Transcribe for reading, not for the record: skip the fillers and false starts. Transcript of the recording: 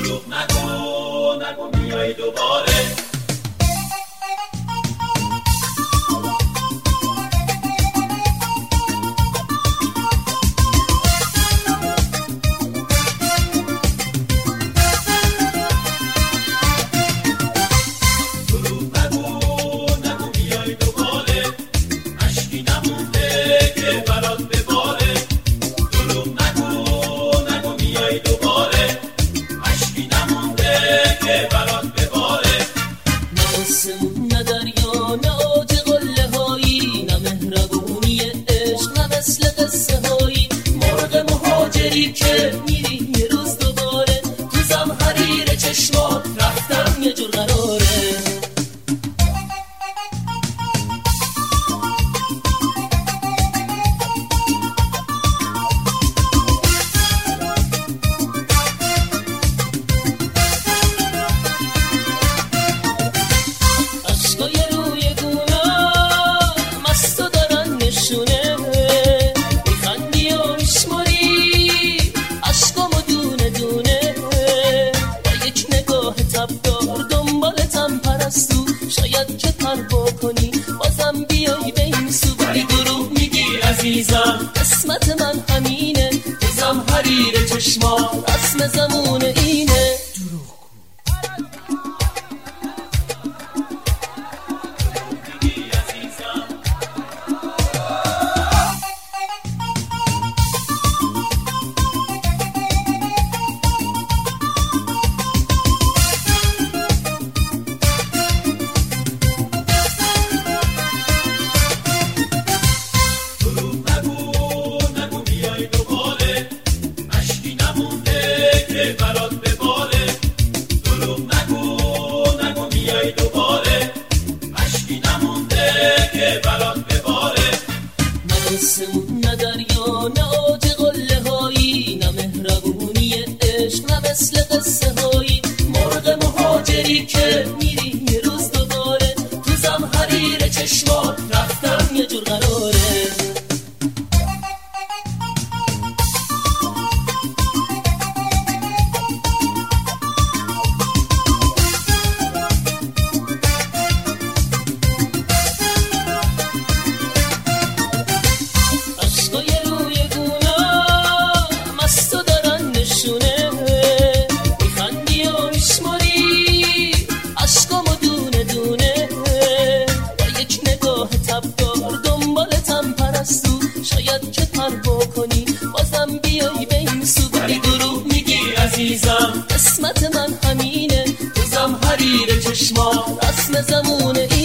دروغ نگو میای دوباره. که میری یه روز دوباره تو زمحریر چشمات رفتم یه جور قراره. عشقای روی گونام مستو دارن نشونه، میخندی و میشماری عشقامو دونه دونه، با یک نگاه تبدار دنبالتم پرستو، شاید که پروا کنی بازم بیای به این سو. ولی دروغ میگی عزیزم قسمت من همینه، تو زمحریر چشمات رسم زمون اینه. نه دریا نه آج قله هایی، نه مهربونی عشق نه مثل قصه هایی، مرغ مهاجری که میری یه روز دوباره تو زمحریر چشمات رفتم یه جور قراره. شاید که پروا کنی بازم بیای به این سو. ولی دروغ میگی عزیزم قسمت من همینه، تو زمحریر چشمات رسم زمونه.